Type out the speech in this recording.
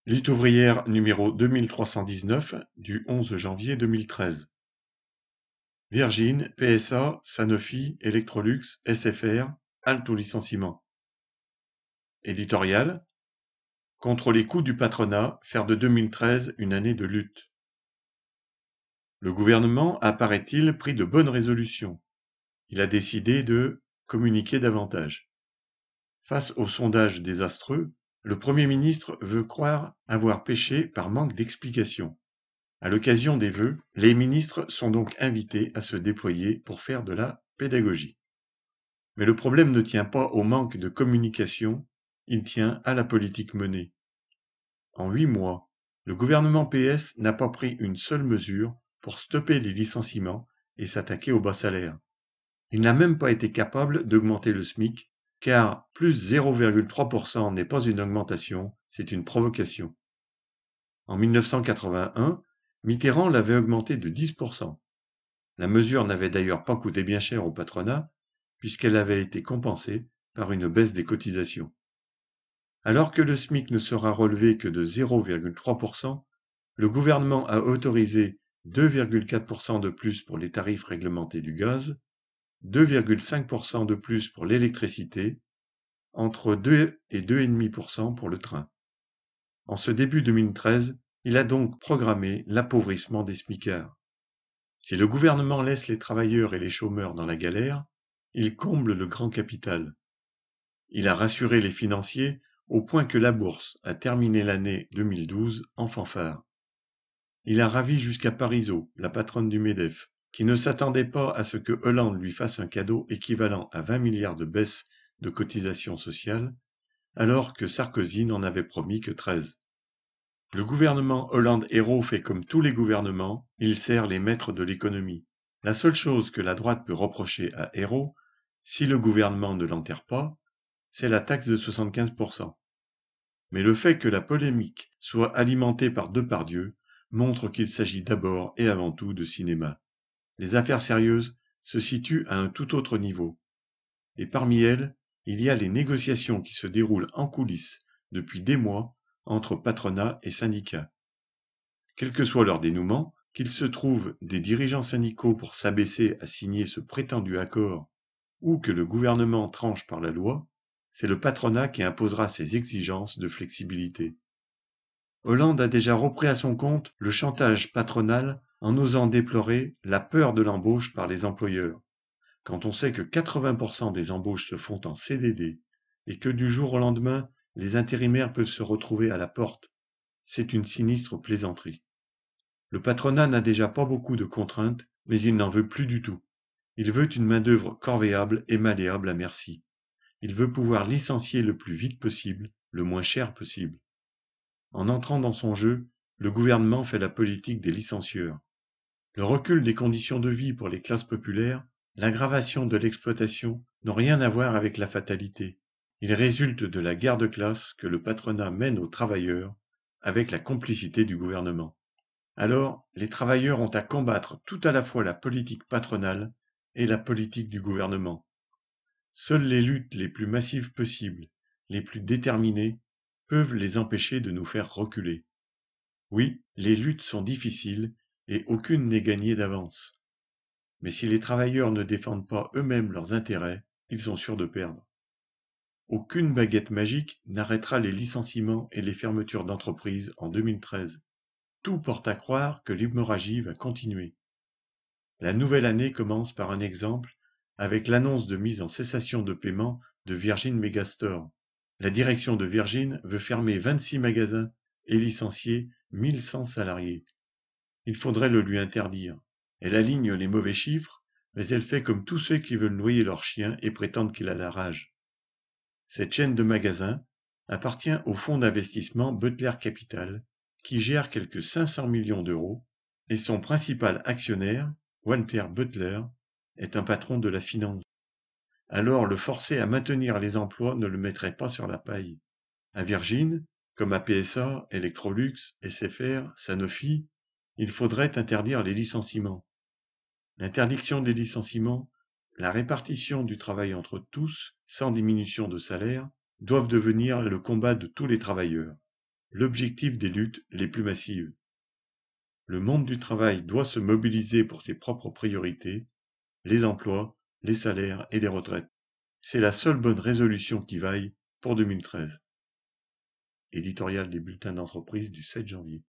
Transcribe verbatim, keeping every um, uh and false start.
Lutte ouvrière numéro deux mille trois cent dix-neuf du onze janvier deux mille treize. Virgin, P S A, Sanofi, Electrolux, S F R, halte au licenciement. Éditorial. Contre les coups du patronat, faire de deux mille treize une année de lutte. Le gouvernement a, paraît-il, pris de bonnes résolutions. Il a décidé de communiquer davantage. Face aux sondages désastreux, le Premier ministre veut croire avoir péché par manque d'explications. À l'occasion des vœux, les ministres sont donc invités à se déployer pour faire de la pédagogie. Mais le problème ne tient pas au manque de communication, il tient à la politique menée. En huit mois, le gouvernement P S n'a pas pris une seule mesure pour stopper les licenciements et s'attaquer aux bas salaires. Il n'a même pas été capable d'augmenter le SMIC, car plus zéro virgule trois pour cent n'est pas une augmentation, c'est une provocation. En mille neuf cent quatre-vingt-un, Mitterrand l'avait augmenté de dix pour cent. La mesure n'avait d'ailleurs pas coûté bien cher au patronat, puisqu'elle avait été compensée par une baisse des cotisations. Alors que le SMIC ne sera relevé que de zéro virgule trois pour cent, le gouvernement a autorisé deux virgule quatre pour cent de plus pour les tarifs réglementés du gaz, deux virgule cinq pour cent de plus pour l'électricité, entre deux et deux virgule cinq pour cent pour le train. En ce début deux mille treize, il a donc programmé l'appauvrissement des smicards. Si le gouvernement laisse les travailleurs et les chômeurs dans la galère, il comble le grand capital. Il a rassuré les financiers au point que la bourse a terminé l'année deux mille douze en fanfare. Il a ravi jusqu'à Parisot, la patronne du MEDEF, qui ne s'attendait pas à ce que Hollande lui fasse un cadeau équivalent à vingt milliards de baisse de cotisations sociales, alors que Sarkozy n'en avait promis que treize. Le gouvernement Hollande-Hérault fait comme tous les gouvernements, il sert les maîtres de l'économie. La seule chose que la droite peut reprocher à Hérault, si le gouvernement ne l'enterre pas, c'est la taxe de soixante-quinze pour cent. Mais le fait que la polémique soit alimentée par Depardieu montre qu'il s'agit d'abord et avant tout de cinéma. Les affaires sérieuses se situent à un tout autre niveau. Et parmi elles, il y a les négociations qui se déroulent en coulisses depuis des mois entre patronat et syndicats. Quel que soit leur dénouement, qu'il se trouve des dirigeants syndicaux pour s'abaisser à signer ce prétendu accord ou que le gouvernement tranche par la loi, c'est le patronat qui imposera ses exigences de flexibilité. Hollande a déjà repris à son compte le chantage patronal en osant déplorer la peur de l'embauche par les employeurs. Quand on sait que quatre-vingts pour cent des embauches se font en C D D et que du jour au lendemain, les intérimaires peuvent se retrouver à la porte, c'est une sinistre plaisanterie. Le patronat n'a déjà pas beaucoup de contraintes, mais il n'en veut plus du tout. Il veut une main-d'œuvre corvéable et malléable à merci. Il veut pouvoir licencier le plus vite possible, le moins cher possible. En entrant dans son jeu, le gouvernement fait la politique des licencieurs. Le recul des conditions de vie pour les classes populaires, l'aggravation de l'exploitation n'ont rien à voir avec la fatalité. Il résulte de la guerre de classe que le patronat mène aux travailleurs avec la complicité du gouvernement. Alors, les travailleurs ont à combattre tout à la fois la politique patronale et la politique du gouvernement. Seules les luttes les plus massives possibles, les plus déterminées, peuvent les empêcher de nous faire reculer. Oui, les luttes sont difficiles et aucune n'est gagnée d'avance. Mais si les travailleurs ne défendent pas eux-mêmes leurs intérêts, ils sont sûrs de perdre. Aucune baguette magique n'arrêtera les licenciements et les fermetures d'entreprises en deux mille treize. Tout porte à croire que l'hémorragie va continuer. La nouvelle année commence par un exemple avec l'annonce de mise en cessation de paiement de Virgin Megastore. La direction de Virgin veut fermer vingt-six magasins et licencier mille cent salariés. Il faudrait le lui interdire. Elle aligne les mauvais chiffres, mais elle fait comme tous ceux qui veulent noyer leur chien et prétendent qu'il a la rage. Cette chaîne de magasins appartient au fonds d'investissement Butler Capital, qui gère quelques cinq cents millions d'euros, et son principal actionnaire, Walter Butler, est un patron de la finance. Alors le forcer à maintenir les emplois ne le mettrait pas sur la paille. À Virgin, comme à P S A, Electrolux, S F R, Sanofi, il faudrait interdire les licenciements. L'interdiction des licenciements, la répartition du travail entre tous, sans diminution de salaire, doivent devenir le combat de tous les travailleurs. l'objectif des luttes les plus massives. Le monde du travail doit se mobiliser pour ses propres priorités, les emplois, les salaires et les retraites. C'est la seule bonne résolution qui vaille pour deux mille treize. Éditorial des bulletins d'entreprise du sept janvier.